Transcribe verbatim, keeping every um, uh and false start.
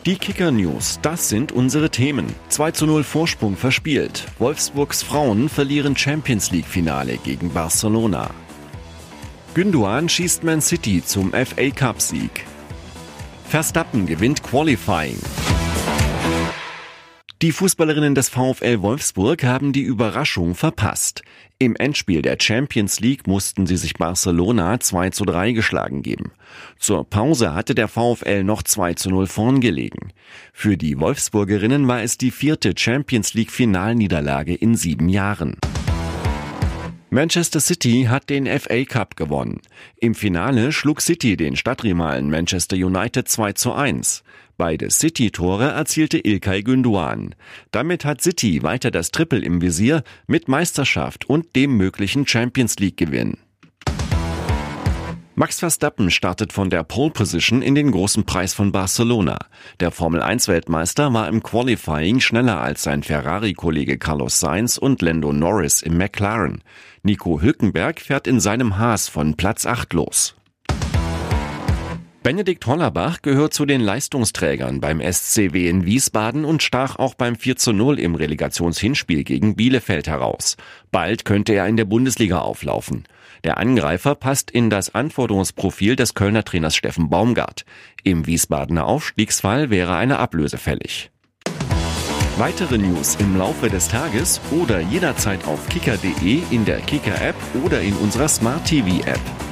Die Kicker-News, das sind unsere Themen. zwei zu null Vorsprung verspielt. Wolfsburgs Frauen verlieren Champions-League-Finale gegen Barcelona. Gündoğan schießt Man City zum F A-Cup-Sieg. Verstappen gewinnt Qualifying. Die Fußballerinnen des VfL Wolfsburg haben die Überraschung verpasst. Im Endspiel der Champions League mussten sie sich Barcelona zwei zu drei geschlagen geben. Zur Pause hatte der VfL noch zwei zu null vorn gelegen. Für die Wolfsburgerinnen war es die vierte Champions League Finalniederlage in sieben Jahren. Manchester City hat den F A Cup gewonnen. Im Finale schlug City den Stadtrivalen Manchester United zwei zu eins. Beide City-Tore erzielte İlkay Gündoğan. Damit hat City weiter das Triple im Visier mit Meisterschaft und dem möglichen Champions-League-Gewinn. Max Verstappen startet von der Pole Position in den großen Preis von Barcelona. Der Formel eins Weltmeister war im Qualifying schneller als sein Ferrari-Kollege Carlos Sainz und Lando Norris im McLaren. Nico Hülkenberg fährt in seinem Haas von Platz acht los. Benedikt Hollerbach gehört zu den Leistungsträgern beim S C W in Wiesbaden und stach auch beim vier zu null im Relegationshinspiel gegen Bielefeld heraus. Bald könnte er in der Bundesliga auflaufen. Der Angreifer passt in das Anforderungsprofil des Kölner Trainers Steffen Baumgart. Im Wiesbadener Aufstiegsfall wäre eine Ablöse fällig. Weitere News im Laufe des Tages oder jederzeit auf kicker punkt de, in der Kicker-App oder in unserer Smart T V-App.